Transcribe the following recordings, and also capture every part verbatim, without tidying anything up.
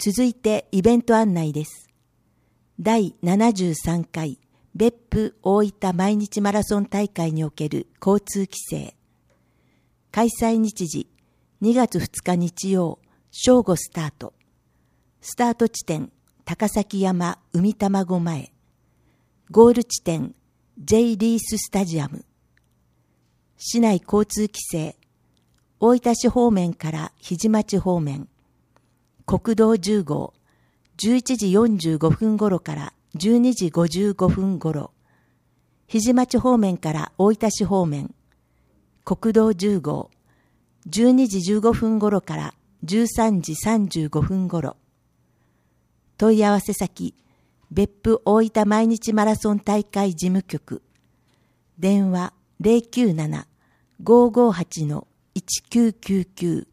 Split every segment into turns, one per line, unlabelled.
続いてイベント案内です。だいななじゅうさんかい別府大分毎日マラソン大会における交通規制。開催日時にがつふつか日曜、正午スタート。スタート地点、高崎山海卵前。ゴール地点、J リーススタジアム。市内交通規制。大分市方面から日出町方面。国道じゅう号、じゅういちじよんじゅうごふん頃からじゅうにじごじゅうごふん頃。日出町方面から大分市方面。国道じゅう号、じゅうにじじゅうごふん頃からじゅうさんじさんじゅうごふん頃。問い合わせ先、別府大分毎日マラソン大会事務局。電話 ゼロきゅうなな ごーごーはち いちきゅうきゅうきゅう。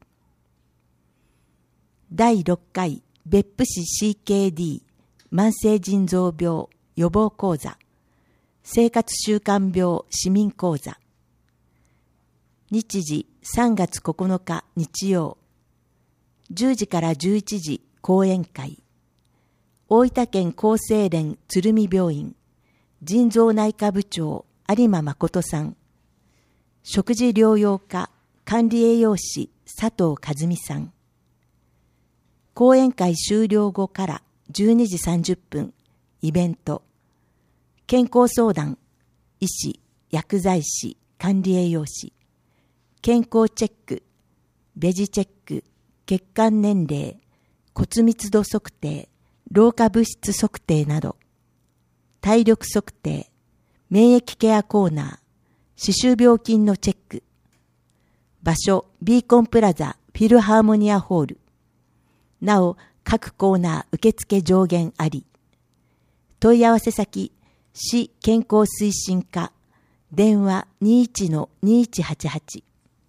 だいろっかい別府市 シーケーディー 慢性腎臓病予防講座。生活習慣病市民講座。日時さんがつここのか日曜。じゅうじからじゅういちじ講演会。大分県厚生連鶴見病院。腎臓内科部長有馬誠さん。食事療養科管理栄養士佐藤和美さん。講演会終了後からじゅうにじさんじゅっぷん、イベント。健康相談、医師、薬剤師、管理栄養士。健康チェック、ベジチェック、血管年齢、骨密度測定、老化物質測定など。体力測定、免疫ケアコーナー、歯周病菌のチェック。場所、ビーコンプラザフィルハーモニアホール。なお、各コーナー受付上限あり。問い合わせ先、市健康推進課、電話 にいちのにいちはちはち。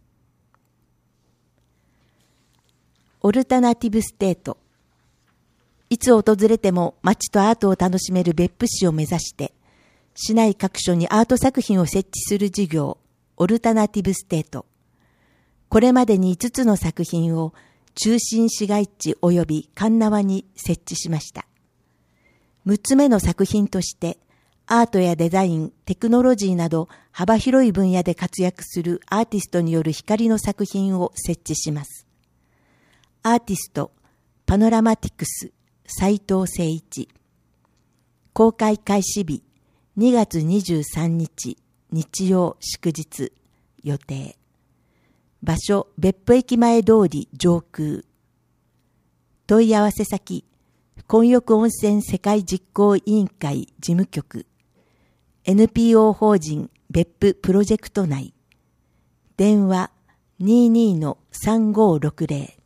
オルタナティブステート。いつ訪れても街とアートを楽しめる別府市を目指して、市内各所にアート作品を設置する事業、オルタナティブステート。これまでにいつつの作品を中心市街地及び鉄輪に設置しました。むつめの作品として、アートやデザイン、テクノロジーなど幅広い分野で活躍するアーティストによる光の作品を設置します。アーティスト、パノラマティクス、斉藤誠一。公開開始日、にがつにじゅうさんにち、日曜祝日、予定。場所、別府駅前通り上空。問い合わせ先、混浴温泉世界実行委員会事務局。エヌピーオー 法人別府プロジェクト内。電話 にじゅうにのさんごーろくぜろ。